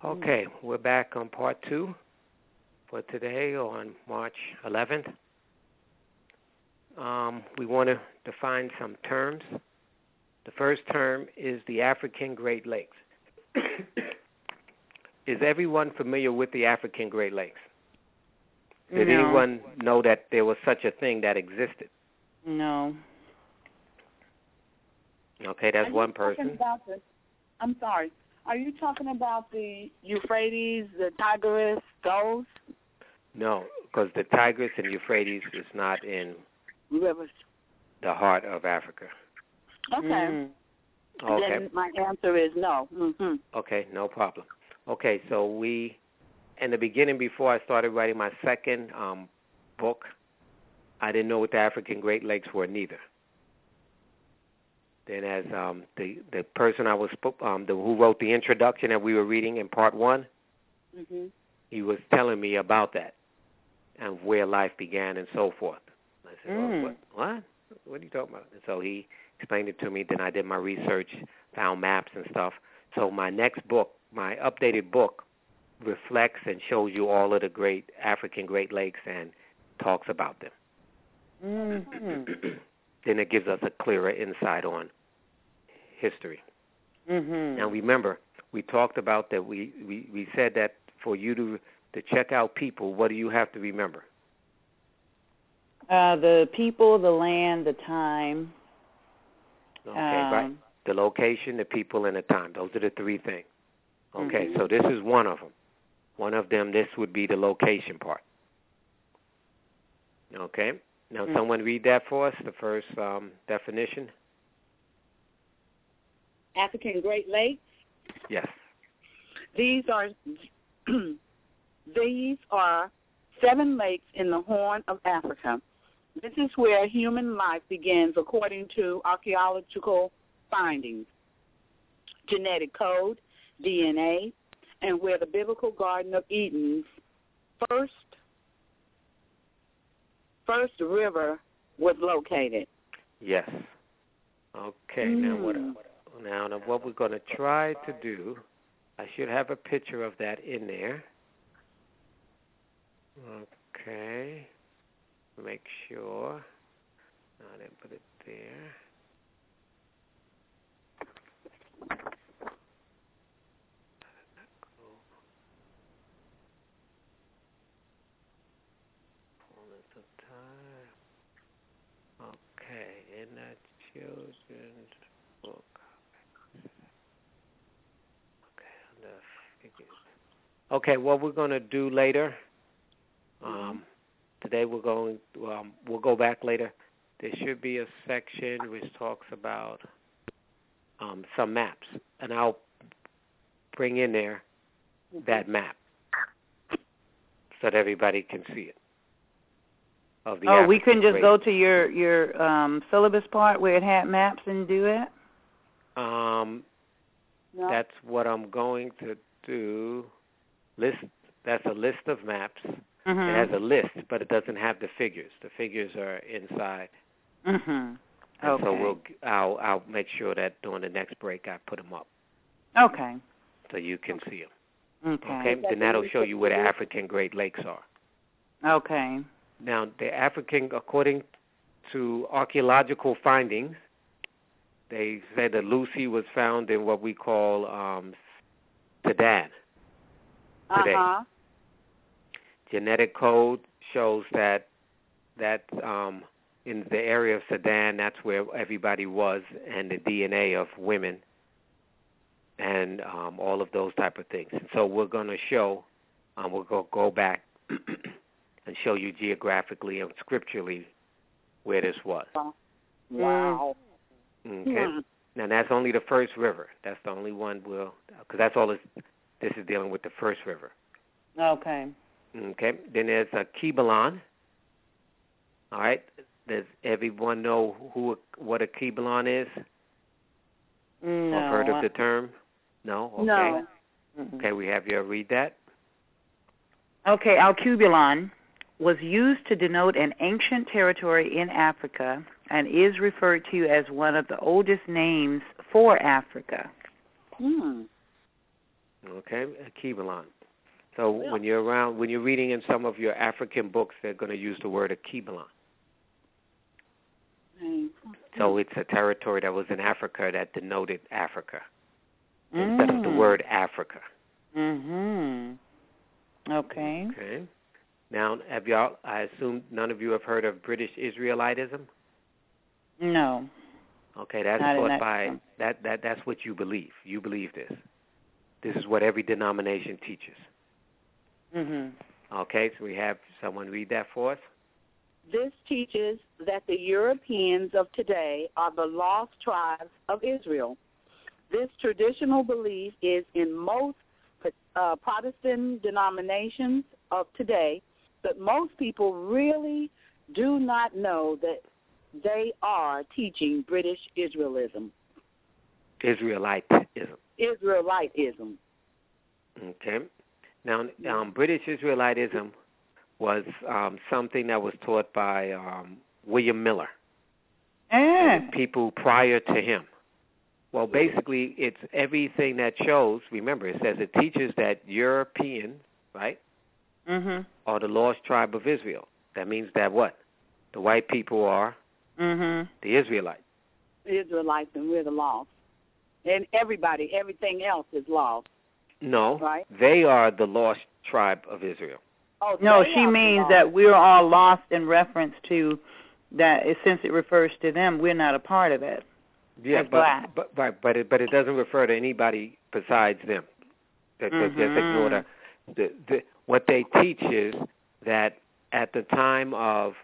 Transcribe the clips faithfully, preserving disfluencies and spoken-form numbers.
Okay, we're back on part two for today on March eleventh. Um, we want to define some terms. The first term is the African Great Lakes. Is everyone familiar with the African Great Lakes? Did no. anyone know that there was such a thing that existed? No. Okay, that's Are one person. About the, I'm sorry. Are you talking about the Euphrates, the Tigris, those? No, because the Tigris and Euphrates is not in Rivers. the heart of Africa. Okay. Mm. Okay. Then my answer is no. Mm-hmm. Okay, no problem. Okay, so we, in the beginning, before I started writing my second um, book, I didn't know what the African Great Lakes were neither. Then as um, the the person I was, um, the, who wrote the introduction that we were reading in part one, Mm-hmm. he was telling me about that and where life began and so forth. I said, Mm. oh, what, what? What are you talking about? And so he explained it to me. Then I did my research, found maps and stuff. So my next book, my updated book, reflects and shows you all of the great African Great Lakes and talks about them. Mm-hmm. Then it gives us a clearer insight on history. Mm-hmm. Now remember, we talked about that. We, we, we said that for you to to check out people, what do you have to remember? Uh, the people, the land, the time. Okay, um, right. The location, the people, and the time. Those are the three things. Okay, mm-hmm. so this is one of them. One of them, this would be the location part. Okay. Now, Mm. someone read that for us, the first um, definition. African Great Lakes. Yes. These are these are seven lakes in the Horn of Africa. This is where human life begins according to archaeological findings, genetic code, D N A, and where the biblical Garden of Eden's first first river was located. Yes. Okay. Mm. Now what? Now, now what we're going to try to do, I should have a picture of that in there. Okay. Make sure. I didn't put it there. Okay, in that children's book. Okay, the figures. Okay, what we're going to do later, um, today we're going, um, we'll go back later. There should be a section which talks about um, some maps, and I'll bring in there that map so that everybody can see it. Of the oh, African we couldn't just Great. go to your your um, syllabus part where it had maps and do it? Um, No. That's what I'm going to do. List. That's a list of maps. Mm-hmm. It has a list, but it doesn't have the figures. The figures are inside. Mm-hmm. And Okay. so we'll. I'll. I'll make sure that during the next break I put them up Okay. so you can see them. Okay. Okay. Then that'll show you where the African Great Lakes are. Okay. Now, the African, according to archaeological findings, they said that Lucy was found in what we call um, Sudan today. Uh-huh. Genetic code shows that that um, in the area of Sudan, that's where everybody was, and the D N A of women, and um, all of those type of things. So we're going to show, um, we'll go go back and show you geographically and scripturally where this was. Wow. Okay. Hmm. Now that's only the first river. That's the only one we'll, because that's all this. This is dealing with the first river. Okay. Okay. Then there's a Kibalon. All right. Does everyone know who what a Kibalon is? No. Or heard of the term? No. Okay. No. Okay. We have you read that. Okay. Alkebulan was used to denote an ancient territory in Africa and is referred to as one of the oldest names for Africa. Hmm. Okay, Akibalon. So yeah. when you're around, when you're reading in some of your African books, they're going to use the word Akibalon. Mm-hmm. So it's a territory that was in Africa that denoted Africa mm. instead of the word Africa. Mhm. Okay. Okay. Now, have y'all? I assume none of you have heard of British Israelitism. No. Okay, that's Not taught that by time. that. That that's what you believe. You believe this. This is what every denomination teaches. Mhm. Okay, so we have someone read that for us. This teaches that the Europeans of today are the lost tribes of Israel. This traditional belief is in most uh, Protestant denominations of today, but most people really do not know that they are teaching British Israelism. Israelitism. Israelitism. Okay. Now, um, British Israelitism was um, something that was taught by um, William Miller and the people prior to him. Well, basically, it's everything that shows. Remember, it says it teaches that Europeans, right, mm-hmm. are the lost tribe of Israel. That means that what? The white people are mm-hmm. the Israelites. Israelites, and we're the lost. And everybody, everything else is lost. No, right? They are the lost tribe of Israel. Oh, no, she means that we're all lost in reference to that. Since it refers to them, we're not a part of it. Yeah, but, but but but it, but it doesn't refer to anybody besides them. That, mm-hmm. Just ignore the, the, the what they teach is that at the time of,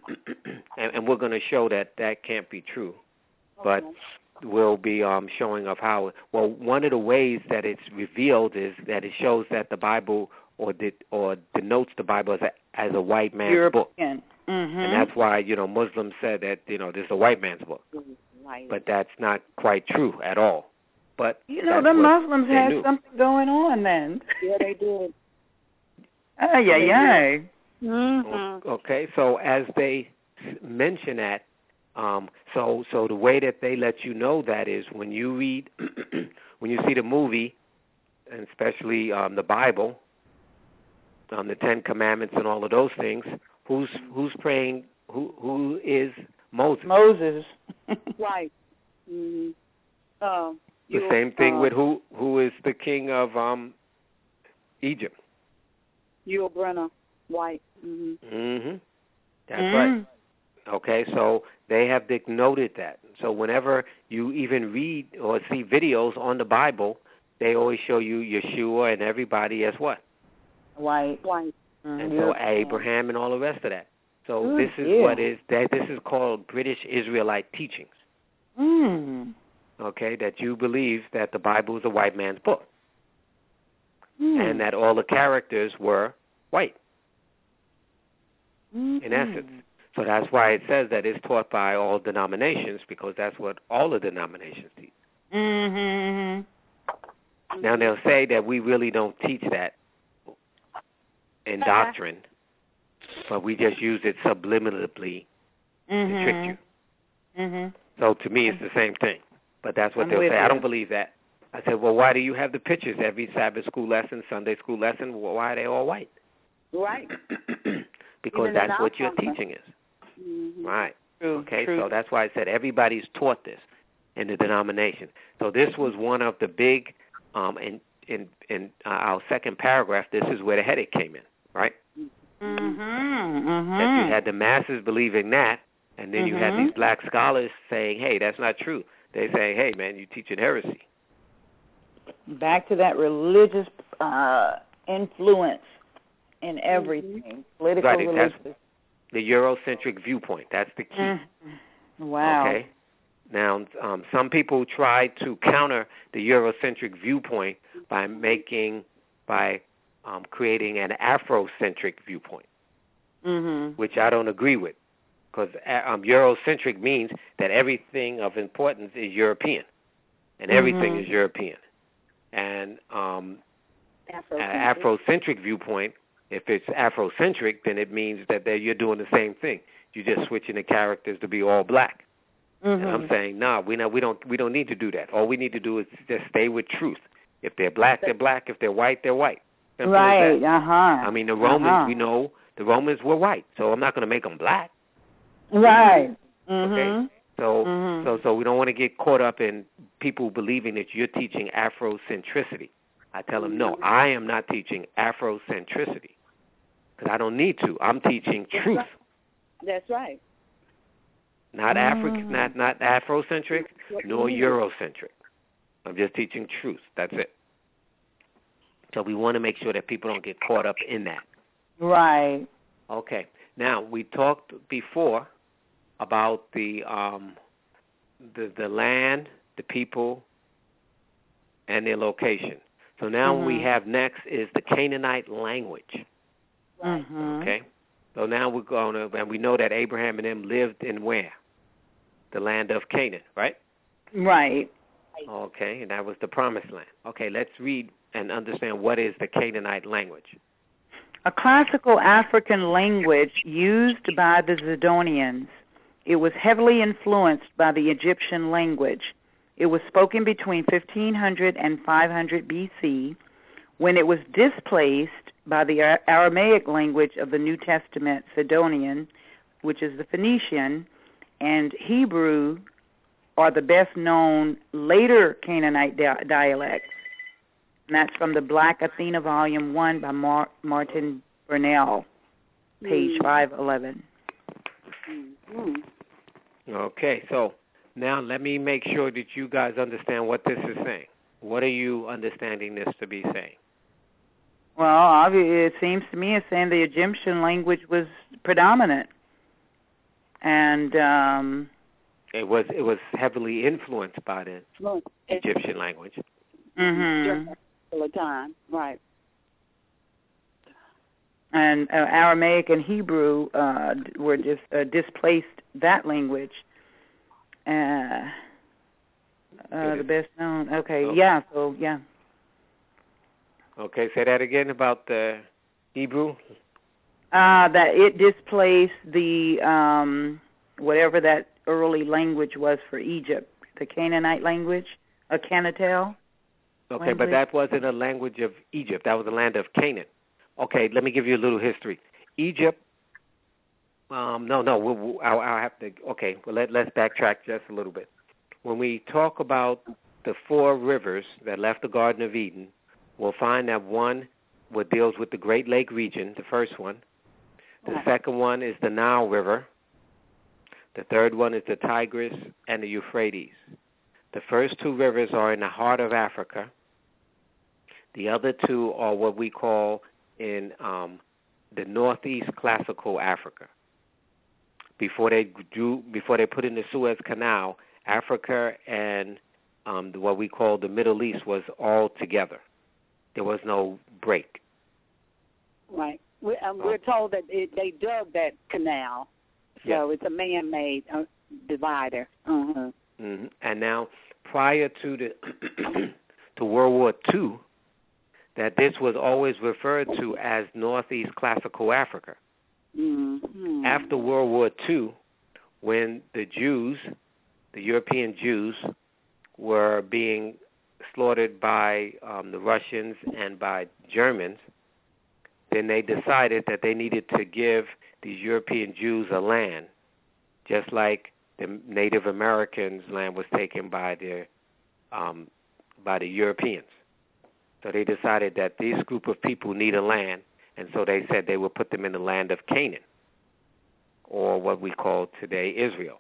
and, and we're going to show that that can't be true, but okay. we'll be um, showing of how. Well, one of the ways that it's revealed is that it shows that the Bible or de, or denotes the Bible as a, as a white man's European. book, mm-hmm. and that's why you know Muslims said that you know this is a white man's book. Mm-hmm. But that's not quite true at all. But you know, the Muslims had knew. something going on then. Yeah, they did. Oh, yeah, yeah. Mm-hmm. Okay, so as they mention that, um, so so the way that they let you know that is when you read, when you see the movie, and especially um, the Bible, um, the Ten Commandments and all of those things. Who's who's praying? Who who is Moses? Moses. Right. Mm-hmm. Uh, the same thing uh, with who who is the king of um, Egypt? Yul Brynner, White. Mm-hmm. Mm-hmm. That's mm-hmm. right. Okay, so they have denoted that. So whenever you even read or see videos on the Bible, they always show you Yeshua and everybody as what? White. White. Mm-hmm. And so Abraham and all the rest of that. So Ooh, this is yeah. what is that. This is called British Israelite teachings. Mm. Okay, that you believe that the Bible is a white man's book, mm. and that all the characters were white. Mm-hmm. In essence, so that's why it says that it's taught by all denominations because that's what all the denominations teach. Mm-hmm. Now they'll say that we really don't teach that in doctrine. But we just use it subliminally mm-hmm. to trick you. Mm-hmm. So to me, it's the same thing. But that's what I'm they'll say. you. I don't believe that. I said, well, why do you have the pictures every Sabbath school lesson, Sunday school lesson? Why are they all white? Right. Because Even that's what your teaching is. Mm-hmm. Right. True, okay, true. So that's why I said everybody's taught this in the denomination. So this was one of the big, um, in, in, in uh, our second paragraph, this is where the headache came in, right? Mm-hmm, mm-hmm. That you had the masses believing that, and then mm-hmm. you had these black scholars saying, hey, that's not true. They say, hey, man, you're teaching heresy. Back to that religious uh, influence in everything. Mm-hmm. Political right, religious. That's the Eurocentric viewpoint. That's the key. Mm-hmm. Wow. Okay. Now, um, some people try to counter the Eurocentric viewpoint by making, by Um, creating an Afrocentric viewpoint, mm-hmm. which I don't agree with, because um, Eurocentric means that everything of importance is European, and everything mm-hmm. is European. And um, Afrocentric. an Afrocentric viewpoint, if it's Afrocentric, then it means that you're doing the same thing. You're just switching the characters to be all black. Mm-hmm. And I'm saying, nah, we not, we don't we don't need to do that. All we need to do is just stay with truth. If they're black, they're black. If they're white, they're white. Simple right. as that. Uh huh. I mean, the Romans, uh-huh. we know the Romans were white, so I'm not going to make them black. Right. Mm-hmm. Okay. So, mm-hmm. so, so we don't want to get caught up in people believing that you're teaching Afrocentricity. I tell them, no, I am not teaching Afrocentricity because I don't need to. I'm teaching truth. That's right. That's right. Not mm. African, not not Afrocentric, nor Eurocentric. I'm just teaching truth. That's it. So we want to make sure that people don't get caught up in that. Right. Okay. Now we talked before about the um, the the land, the people, and their location. So now mm-hmm. what we have next is the Canaanite language. Mm-hmm. Okay. So now we're going to, and we know that Abraham and them lived in where? The land of Canaan, right? Right. Okay, and that was the promised land. Okay, let's read and understand what is the Canaanite language. A classical African language used by the Zidonians. It was heavily influenced by the Egyptian language. It was spoken between fifteen hundred and five hundred B C when it was displaced by the Aramaic language of the New Testament, Sidonian, which is the Phoenician, and Hebrew are the best-known later Canaanite di- dialects. And that's from the Black Athena, Volume one by Mar- Martin Burnell, page mm. five eleven. Mm. Okay, so now let me make sure that you guys understand what this is saying. What are you understanding this to be saying? Well, obviously, it seems to me it's saying the Egyptian language was predominant. And um, it was it was heavily influenced by the well, Egyptian language. Mm-hmm. All the time, right? And uh, Aramaic and Hebrew uh, were just uh, displaced that language. Uh, uh, the best known. Okay, okay, yeah. So yeah. Okay, say that again about the Hebrew. Uh, that it displaced the um, whatever that early language was for Egypt, the Canaanite language, a Canatel. Okay, language. But that wasn't a language of Egypt. That was the land of Canaan. Okay, let me give you a little history. Egypt. Um, no, no, we'll, we'll, I'll, I'll have to. Okay, well let let's backtrack just a little bit. When we talk about the four rivers that left the Garden of Eden, we'll find that one what deals with the Great Lake region, the first one. The second one is the Nile River. The third one is the Tigris and the Euphrates. The first two rivers are in the heart of Africa. The other two are what we call in um, the Northeast Classical Africa. Before they drew, before they put in the Suez Canal, Africa and um, what we call the Middle East was all together. There was no break. Right. We're, um, we're told that it, they dug that canal, so yeah. it's a man-made uh, divider. Uh-huh. Mm-hmm. And now, prior to the to World War Two, that this was always referred to as Northeast Classical Africa. Mm-hmm. After World War Two, when the Jews, the European Jews, were being slaughtered by um, the Russians and by Germans, then they decided that they needed to give these European Jews a land, just like the Native Americans' land was taken by the um, by the Europeans. So they decided that this group of people need a land, and so they said they would put them in the land of Canaan, or what we call today Israel.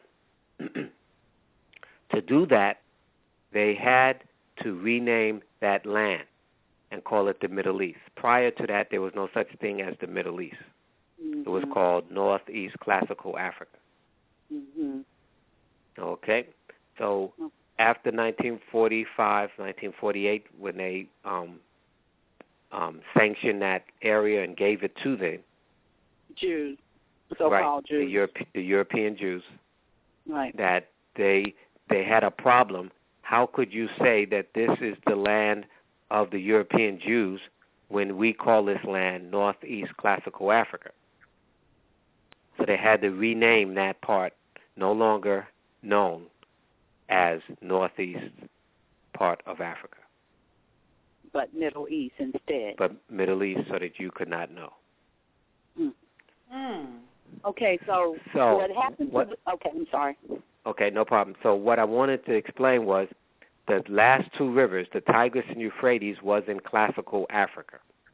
To do that, they had to rename that land and call it the Middle East. Prior to that, there was no such thing as the Middle East. Mm-hmm. It was called Northeast Classical Africa. Mm-hmm. Okay? So after nineteen forty-five, nineteen forty-eight, when they um, um, sanctioned that area and gave it to the Jews, so-called right, Jews, the, Europe, the European Jews, right, that they they had a problem. How could you say that this is the land of the European Jews when we call this land Northeast Classical Africa? So they had to rename that part, no longer known as Northeast part of Africa. but Middle East instead. But Middle East, so that you could not know. Mm. Mm. Okay, so, so what happened what, to the, okay, I'm sorry. Okay, no problem. So what I wanted to explain was the last two rivers, the Tigris and Euphrates, was in classical Africa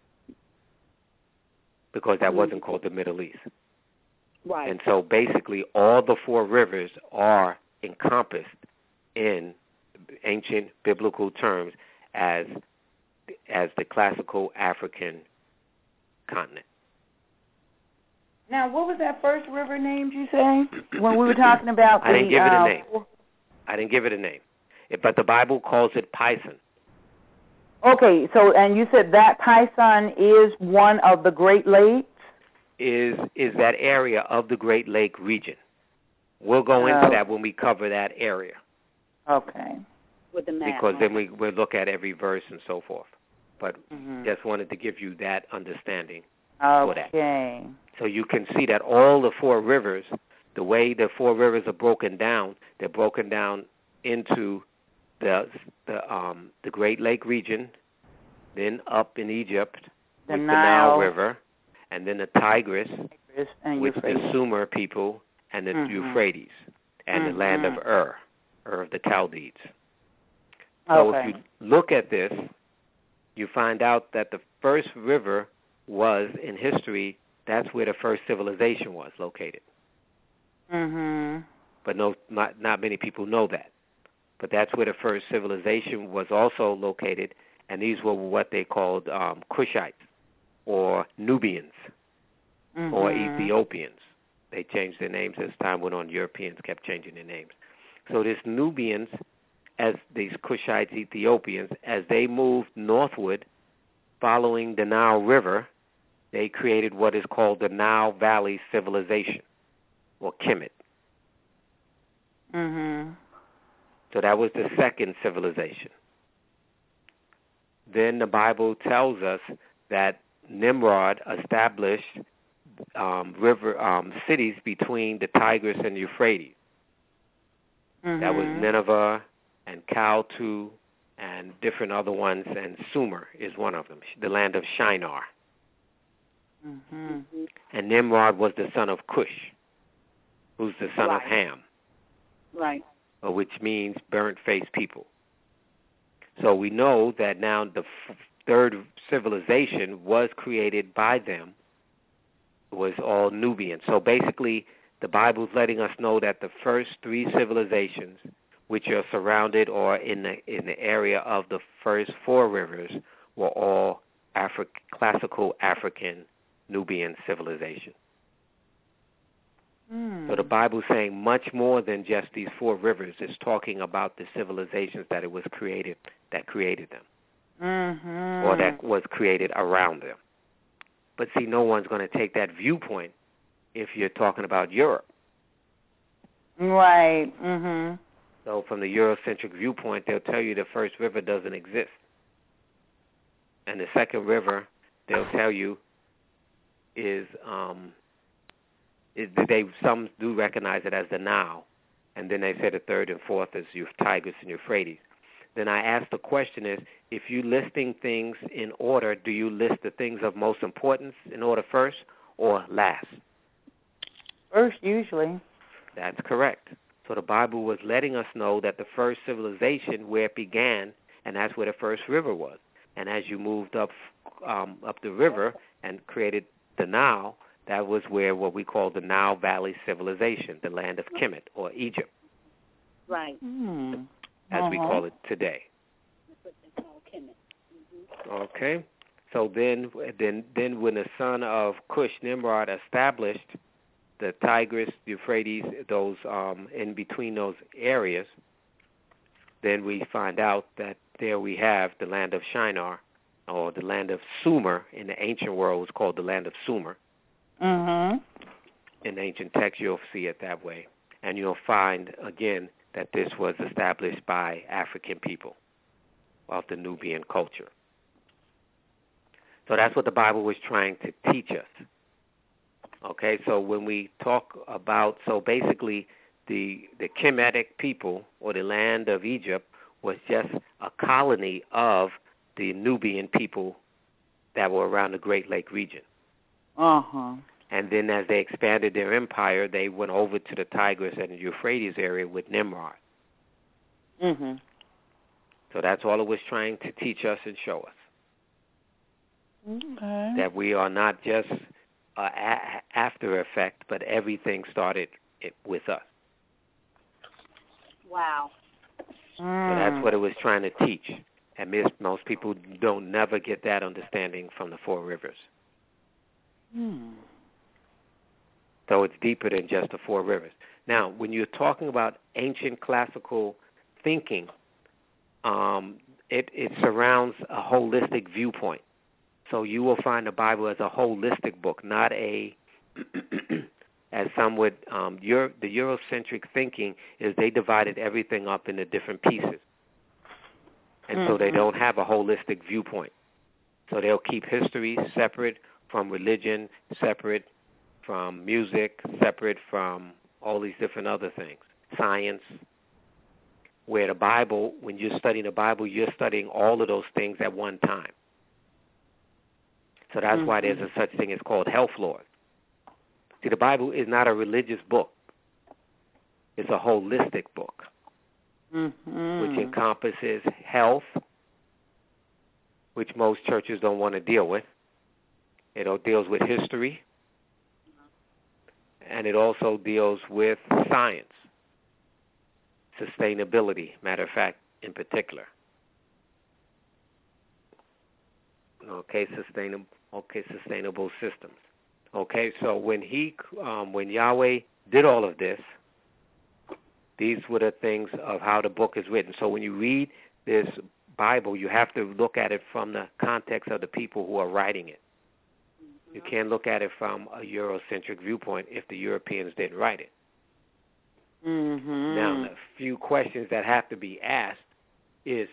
because that mm-hmm. wasn't called the Middle East. Right. And so basically all the four rivers are encompassed in ancient biblical terms as as the classical African continent. Now, what was that first river named, you say, when we were talking about the... I didn't give it a uh, name. I didn't give it a name. It, but the Bible calls it Pison. Okay, so, and you said that Pison is one of the Great Lakes? Is is that area of the Great Lake region. We'll go into oh. that when we cover that area. Okay. With the map. Because then we, we'll look at every verse and so forth. But mm-hmm. just wanted to give you that understanding okay. for that. So you can see that all the four rivers, the way the four rivers are broken down, they're broken down into the the um the Great Lake region, then up in Egypt the with Nile. the Nile River, and then the Tigris, Tigris and with Euphrates. the Sumer people, and the mm-hmm. Euphrates, and mm-hmm. the land of Ur, Ur of the Chaldees. So okay. if you look at this, you find out that the first river was, in history, that's where the first civilization was located. Mm-hmm. But no, not, not many people know that. But that's where the first civilization was also located, and these were what they called um, Cushites, or Nubians, mm-hmm. or Ethiopians. They changed their names as time went on. Europeans kept changing their names. So this Nubians, as these Cushites, Ethiopians, as they moved northward, following the Nile River, they created what is called the Nile Valley Civilization, or Kemet. Mm-hmm. So that was the second civilization. Then the Bible tells us that Nimrod established um, river um, cities between the Tigris and Euphrates. Mm-hmm. That was Nineveh and Caltu and different other ones, and Sumer is one of them, the land of Shinar. Mm-hmm. And Nimrod was the son of Cush, who's the son right. of Ham. Right. Which means burnt-faced people. So we know that now the f- third civilization was created by them. It was all Nubian. So basically, the Bible's letting us know that the first three civilizations, which are surrounded or in the in the area of the first four rivers, were all Afri- classical African Nubian civilization. Mm. So the Bible's saying much more than just these four rivers. It's talking about the civilizations that it was created, that created them, mm-hmm. or that was created around them. But see, no one's going to take that viewpoint if you're talking about Europe. Right. Mm-hmm. So from the Eurocentric viewpoint, they'll tell you the first river doesn't exist. And the second river, they'll tell you, is... Um, It, they some do recognize it as the Nile, and then they say the third and fourth is Tigris and Euphrates. Then I ask the question is, if you're listing things in order, do you list the things of most importance in order first or last? First, usually. That's correct. So the Bible was letting us know that the first civilization, where it began, and that's where the first river was. And as you moved up um, up the river and created the Nile, that was where what we call the Nile Valley Civilization, the land of Kemet, or Egypt. Right. Mm. As uh-huh. we call it today. That's what they call Kemet. Mm-hmm. Okay. So then, then, then, when the son of Cush, Nimrod, established the Tigris, Euphrates, those um, in between those areas, then we find out that there we have the land of Shinar, or the land of Sumer. In the ancient world, it was called the land of Sumer. Mm-hmm. In ancient texts, you'll see it that way. And you'll find, again, that this was established by African people of the Nubian culture. So that's what the Bible was trying to teach us. Okay, so when we talk about, so basically the, the Kemetic people, or the land of Egypt, was just a colony of the Nubian people that were around the Great Lake region. Uh-huh. And then as they expanded their empire, they went over to the Tigris and the Euphrates area with Nimrod. Mhm. So that's all it was trying to teach us and show us. Okay. That we are not just uh, a- after effect, but everything started it with us. Wow. Mm. So that's what it was trying to teach. And mis- most people don't never get that understanding from the Four Rivers. Hmm. So it's deeper than just the Four Rivers. Now, when you're talking about ancient classical thinking, um, it, it surrounds a holistic viewpoint. So you will find the Bible as a holistic book, not a, as some would, um, Euro, the Eurocentric thinking is they divided everything up into different pieces. And mm-hmm. so they don't have a holistic viewpoint. So they'll keep history separate from religion, separate from music, separate from all these different other things, science. Where the Bible, when you're studying the Bible, you're studying all of those things at one time. So that's mm-hmm. why there's a such thing as called health laws. See, the Bible is not a religious book. It's a holistic book, mm-hmm. which encompasses health, which most churches don't want to deal with. It deals with history, and it also deals with science, sustainability, matter of fact, in particular. Okay, sustainable. Okay, sustainable systems. Okay, so when he, um, when Yahweh did all of this, these were the things of how the book is written. So when you read this Bible, you have to look at it from the context of the people who are writing it. You can't look at it from a Eurocentric viewpoint if the Europeans didn't write it. Mm-hmm. Now, the few questions that have to be asked is,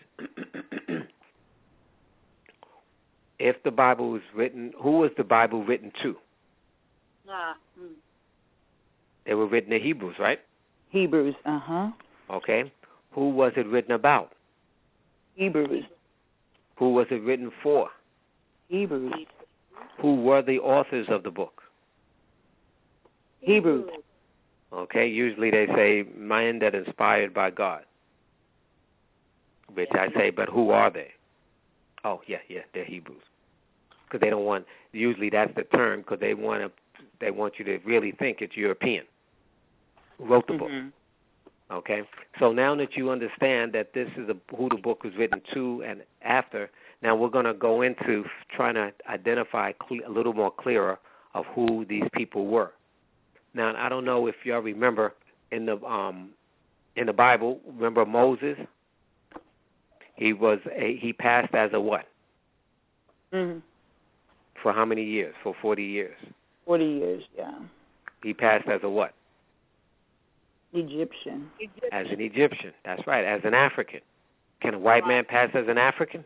if the Bible was written, who was the Bible written to? Uh, mm. They were written to Hebrews, right? Hebrews, uh-huh. Okay. Who was it written about? Hebrews. Who was it written for? Hebrews. Who were the authors of the book? Hebrews. Okay, usually they say, men that inspired by God. Which I say, but who are they? Oh, yeah, yeah, they're Hebrews. Because they don't want, usually that's the term, because they want to, they want you to really think it's European who wrote the mm-hmm. book. Okay? So now that you understand that this is a, who the book was written to and after, now we're going to go into trying to identify cle- a little more clearer of who these people were. Now, I don't know if y'all remember in the um, in the Bible, remember Moses? He was a, he passed as a what? Mm-hmm. For how many years? For forty years. Forty years, yeah. He passed as a what? Egyptian. As an Egyptian. That's right. As an African. Can a white man pass as an African?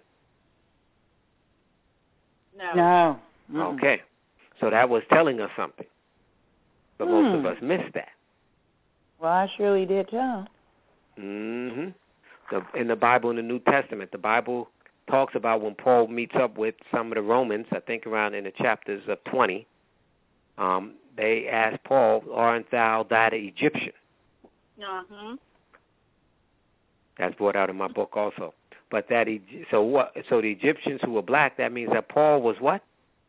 No. No. Mm-mm. Okay. So that was telling us something. But mm. most of us missed that. Well, I surely did too. Mm-hmm. The, in the Bible, in the New Testament, the Bible talks about when Paul meets up with some of the Romans, I think around in the chapters of twenty, um, they ask Paul, aren't thou that Egyptian? Uh-huh. That's brought out in my book also. But that, so what? So the Egyptians who were black, that means that Paul was what?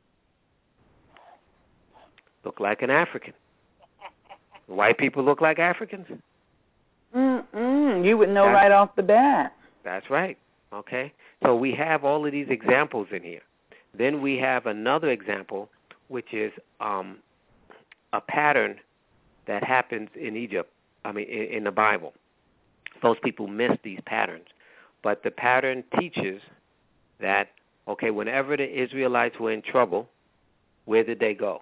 Looked like an African. White people look like Africans? Mm-mm. You would know that's, right off the bat. That's right. Okay. So we have all of these examples in here. Then we have another example, which is um, a pattern that happens in Egypt, I mean, in, in the Bible. Most people miss these patterns. But the pattern teaches that, okay, whenever the Israelites were in trouble, where did they go?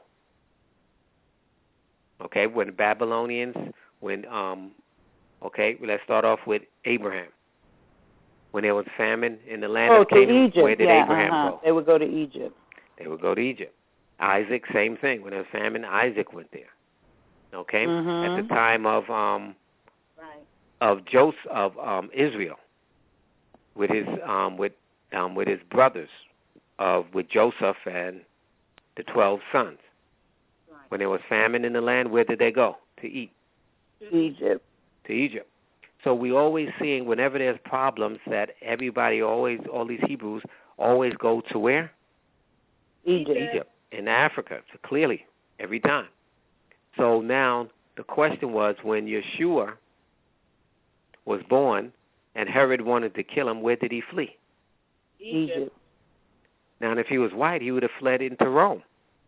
Okay, when the Babylonians, when, um, okay, let's start off with Abraham. When there was famine in the land oh, of Canaan, Egypt. where did yeah, Abraham uh-huh. go? They would go to Egypt. They would go to Egypt. Isaac, same thing. When there was famine, Isaac went there. Okay, mm-hmm. at the time of um, right. of Joseph of um, Israel, with his um, with um, with his brothers, of with Joseph and the twelve sons. Right. When there was famine in the land, where did they go to eat? Egypt. To Egypt. So we always seeing whenever there's problems that everybody always, all these Hebrews always go to where? Egypt. Egypt, in Africa, so clearly, every time. So now the question was, when Yeshua was born and Herod wanted to kill him, where did he flee? Egypt. Now, if he was white, he would have fled into Rome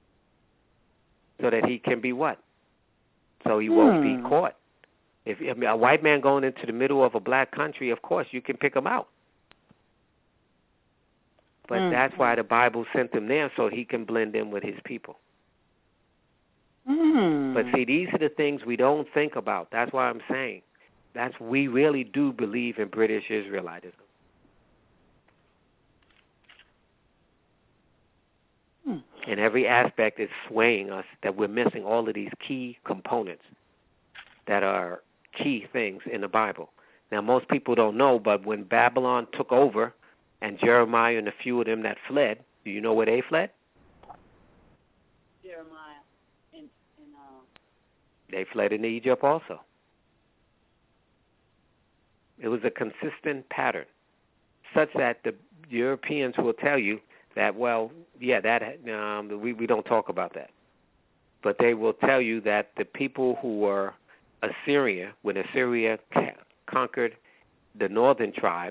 so that he can be what? So he hmm. won't be caught. If I mean, a white man going into the middle of a black country, of course, you can pick him out. But mm. that's why the Bible sent him there, so he can blend in with his people. Mm. But see, these are the things we don't think about. That's why I'm saying that's we really do believe in British Israelitism. Mm. And every aspect is swaying us that we're missing all of these key components that are key things in the Bible. Now, most people don't know, but when Babylon took over, and Jeremiah and a few of them that fled, do you know where they fled? Jeremiah and, and uh... they fled into Egypt also. It was a consistent pattern, such that the Europeans will tell you that, well, yeah, that um, we we don't talk about that, but they will tell you that the people who were Assyria, when Assyria conquered the northern tribe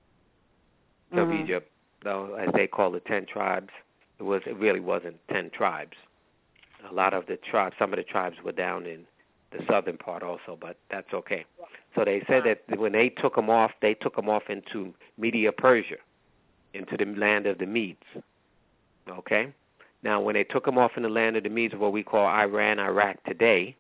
of mm-hmm. Egypt, though as they call it, ten tribes. It was it really wasn't ten tribes. A lot of the tribes, some of the tribes were down in the southern part also, but that's okay. So they said that when they took them off, they took them off into Media Persia, into the land of the Medes. Okay? Now, when they took them off in the land of the Medes, what we call Iran, Iraq today,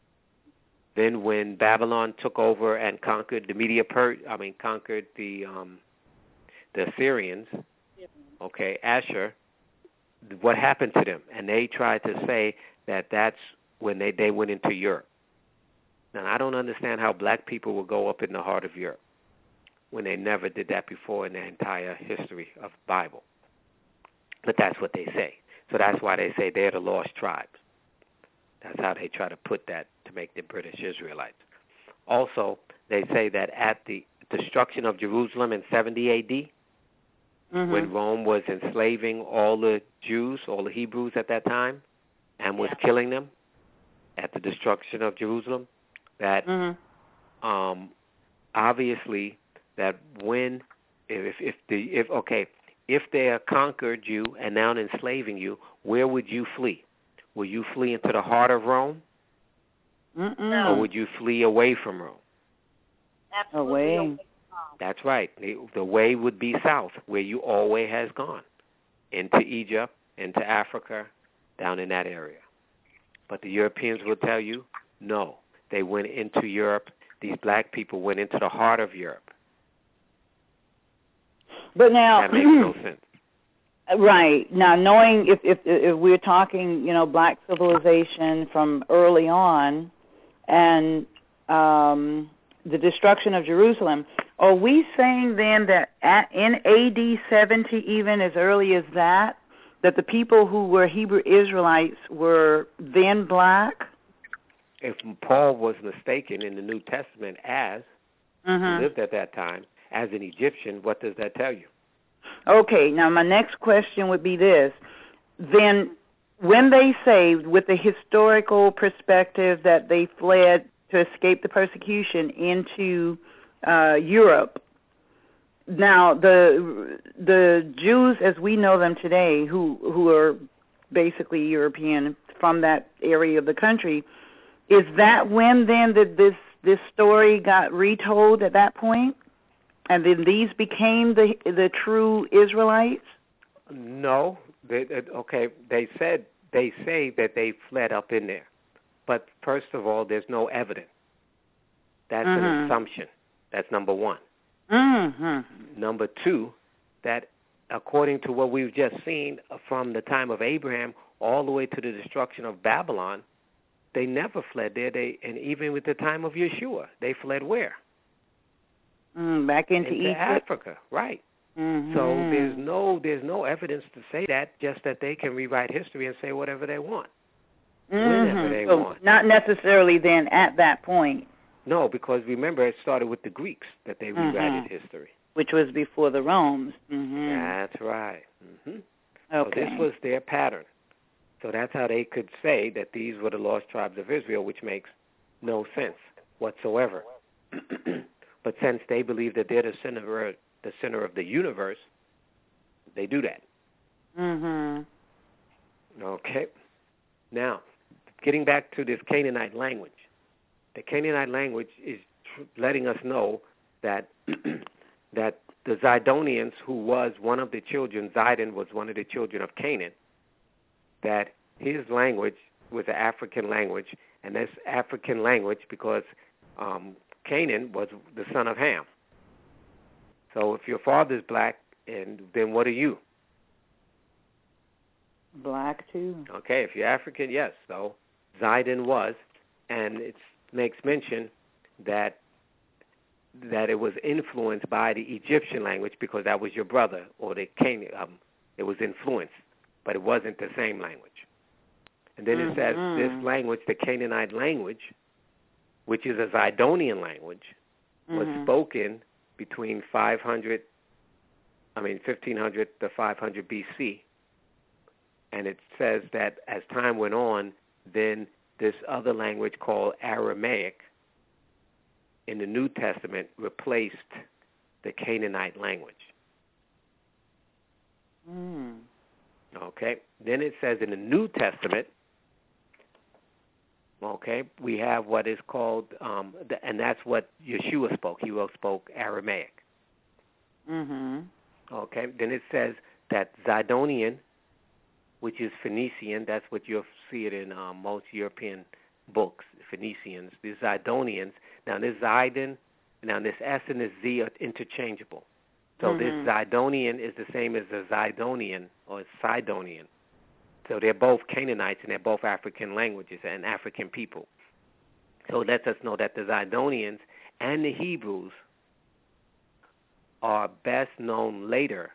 then when Babylon took over and conquered the Media Per, I mean, conquered the um, the Assyrians, okay, Ashur, what happened to them? And they tried to say that that's when they, they went into Europe. Now, I don't understand how black people will go up in the heart of Europe when they never did that before in their entire history of the Bible. But that's what they say. So that's why they say they're the lost tribes. That's how they try to put that to make them British Israelites. Also, they say that at the destruction of Jerusalem in seventy A D, mm-hmm. when Rome was enslaving all the Jews, all the Hebrews at that time, and was yeah. killing them at the destruction of Jerusalem, that mm-hmm. um, obviously that when, if, if the, if okay, if they have conquered you and now enslaving you, where would you flee? Will you flee into the heart of Rome? Mm-mm. Or would you flee away from Rome? Absolutely. Away. That's right. The, the way would be south, where you always has gone, into Egypt, into Africa, down in that area. But the Europeans will tell you, no. They went into Europe. These black people went into the heart of Europe. But now, that makes no sense. Right. Now, knowing if, if if we're talking, you know, black civilization from early on and um, the destruction of Jerusalem, are we saying then that at, in A D seventy, even as early as that, that the people who were Hebrew Israelites were then black? If Paul was mistaken in the New Testament as, mm-hmm. who lived at that time, as an Egyptian, what does that tell you? Okay, now my next question would be this. Then when they say, with the historical perspective, that they fled to escape the persecution into uh, Europe, now the the Jews as we know them today, who who are basically European from that area of the country, is that when then that this, this story got retold at that point? And then these became the the true Israelites? No. They, okay, they said they say that they fled up in there. But first of all, there's no evidence. That's mm-hmm. an assumption. That's number one. Mm-hmm. Number two, that according to what we've just seen from the time of Abraham all the way to the destruction of Babylon, they never fled there. They and even with the time of Yeshua, they fled where? Mm, back into, into Egypt. Africa, right. Mm-hmm. So there's no there's no evidence to say that, just that they can rewrite history and say whatever they want, mm-hmm. whenever they so want. Not necessarily then at that point. No, because remember it started with the Greeks that they rewrote mm-hmm. history. Which was before the Romans. Mm-hmm. That's right. Mm-hmm. Okay. So this was their pattern. So that's how they could say that these were the lost tribes of Israel, which makes no sense whatsoever. But since they believe that they're the center, the center of the universe, they do that. Mm-hmm. Okay. Now, getting back to this Canaanite language, the Canaanite language is tr- letting us know that that the Zidonians, who was one of the children, Zidon was one of the children of Canaan, that his language was an African language, and this African language because um, Canaan was the son of Ham. So if your father's black, and then what are you? Black too. Okay, if you're African, yes. So Zidon was, and it makes mention that that it was influenced by the Egyptian language because that was your brother, or the Canaan. Um, it was influenced, but it wasn't the same language. And then it says mm-hmm. this language, the Canaanite language, which is a Zidonian language, was mm-hmm. spoken between five hundred, I mean fifteen hundred to five hundred B C. And it says that as time went on, then this other language called Aramaic in the New Testament replaced the Canaanite language. Mm. Okay. Then it says in the New Testament, okay, we have what is called, um, the, and that's what Yeshua spoke. He spoke Aramaic. Mm-hmm. Okay. Then it says that Zidonian, which is Phoenician, that's what you'll see it in um, most European books, Phoenicians, the Zidonians. Now this Zidon, now this S and this Z are interchangeable. So mm-hmm. this Zidonian is the same as the Zidonian or Sidonian. So they're both Canaanites and they're both African languages and African people. So it lets us know that the Zidonians and the Hebrews are best known later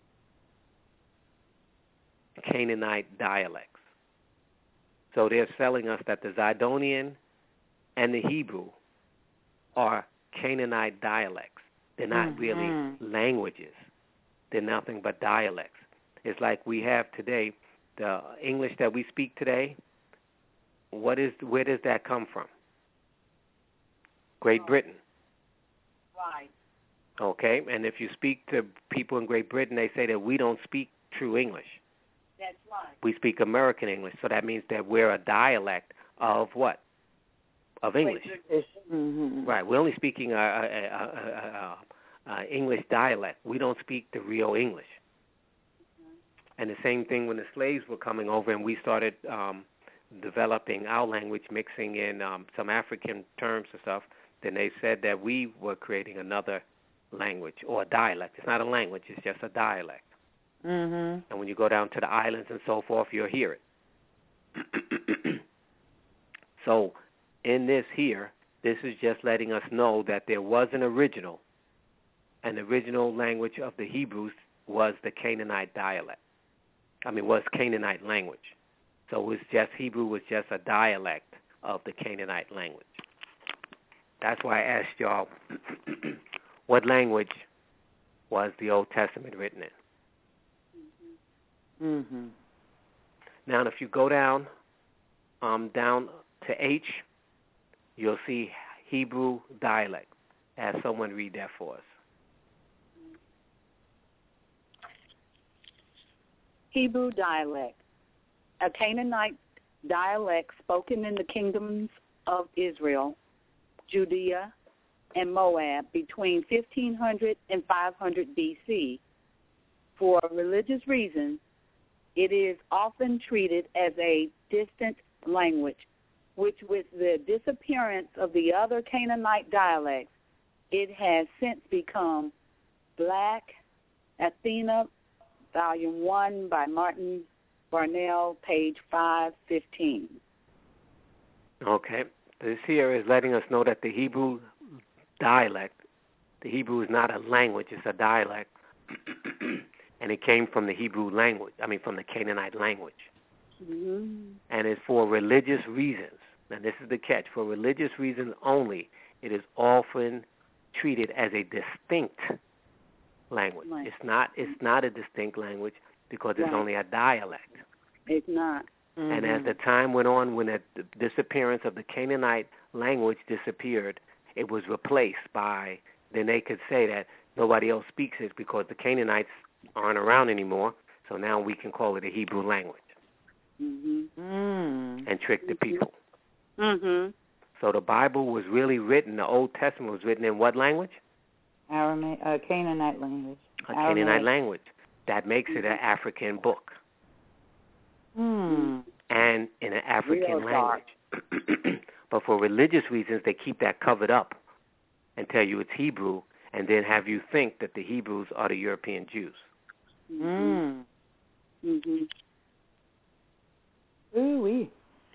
Canaanite dialects. So they're telling us that the Zidonian and the Hebrew are Canaanite dialects. They're not mm-hmm. really languages. They're nothing but dialects. It's like we have today, the English that we speak today, what is, where does that come from? Great Britain. Right. Okay, and if you speak to people in Great Britain, they say that we don't speak true English. That's right. We speak American English, so that means that we're a dialect of what? Of English. Mm-hmm. Right. We're only speaking a, a, a, a, a English dialect. We don't speak the real English. Mm-hmm. And the same thing when the slaves were coming over and we started um, developing our language, mixing in um, some African terms and stuff, then they said that we were creating another language or a dialect. It's not a language. It's just a dialect. Mm-hmm. And when you go down to the islands and so forth, you'll hear it. So in this here, this is just letting us know that there was an original, and the original language of the Hebrews was the Canaanite dialect. I mean, was Canaanite language. So it was just, Hebrew was just a dialect of the Canaanite language. That's why I asked y'all, what language was the Old Testament written in? Mm-hmm. Now, if you go down, um, down to H, you'll see Hebrew dialect. Have someone read that for us. Hebrew dialect, a Canaanite dialect spoken in the kingdoms of Israel, Judea, and Moab between fifteen hundred and five hundred B C. For religious reasons, it is often treated as a distant language, which with the disappearance of the other Canaanite dialects, it has since become Black Athena, Volume one by Martin Barnell, page five fifteen. Okay. This here is letting us know that the Hebrew dialect, the Hebrew is not a language, it's a dialect and it came from the Hebrew language, I mean from the Canaanite language. Mm-hmm. And it's for religious reasons. Now this is the catch. For religious reasons only, it is often treated as a distinct language. Right. It's not it's not a distinct language because it's Right. only a dialect. It's not. Mm-hmm. And as the time went on, when the disappearance of the Canaanite language disappeared, it was replaced by, then they could say that nobody else speaks it because the Canaanites aren't around anymore, so now we can call it a Hebrew language Mm-hmm. Mm. and trick the people. Mm-hmm. So the Bible was really written, the Old Testament was written in what language? Aramaic, uh, Canaanite language. A Aramaic. Canaanite language. That makes it an African book. Hmm. And in an African Real dark. language. But for religious reasons, they keep that covered up and tell you it's Hebrew and then have you think that the Hebrews are the European Jews. Mm. Mm-hmm. Ooh-wee.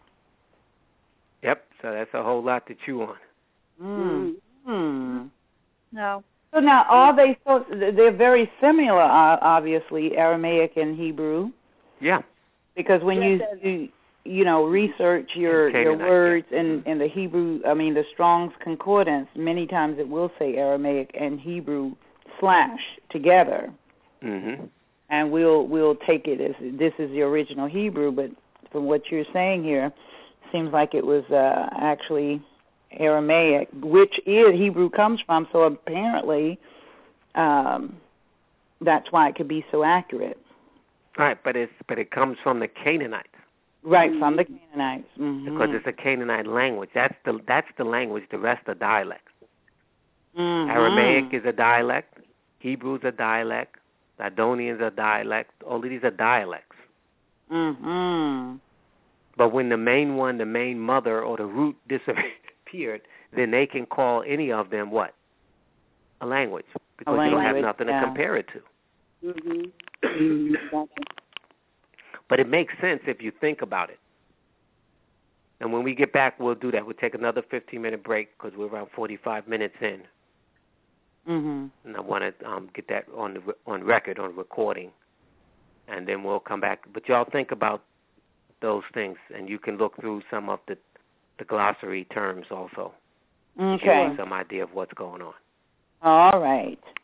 Yep, so that's a whole lot to chew on. Mm. Hmm. No. So now, are they so? They're very similar, uh, obviously, Aramaic and Hebrew, Yeah. because when Yes, you, you you know research your your Canaanite, words yeah. in in the Hebrew, I mean the Strong's Concordance, many times it will say Aramaic and Hebrew slash together, Mm-hmm. and we'll we'll take it as this is the original Hebrew, but from what you're saying here, seems like it was uh, actually Aramaic, which is Hebrew comes from. So apparently, um, that's why it could be so accurate. Right, but it's but it comes from the Canaanites Right, from the Canaanites. Mm-hmm. because it's a Canaanite language. That's the that's the language. The rest are dialects. Mm-hmm. Aramaic is a dialect. Hebrew's a dialect. Sidonians are dialect. All of these are dialects. Mm-hmm. But when the main one, the main mother or the root disappeared, then they can call any of them what? A language. Because A you don't have language, nothing yeah. to compare it to. Mm-hmm. Gotcha. But it makes sense if you think about it. And when we get back, we'll do that. We'll take another fifteen-minute break because we're around forty-five minutes in. Mm-hmm. And I want to um, get that on the, on record, on recording. And then we'll come back. But y'all think about those things, and you can look through some of the, the glossary terms also. To give Okay. you some idea of what's going on. All right.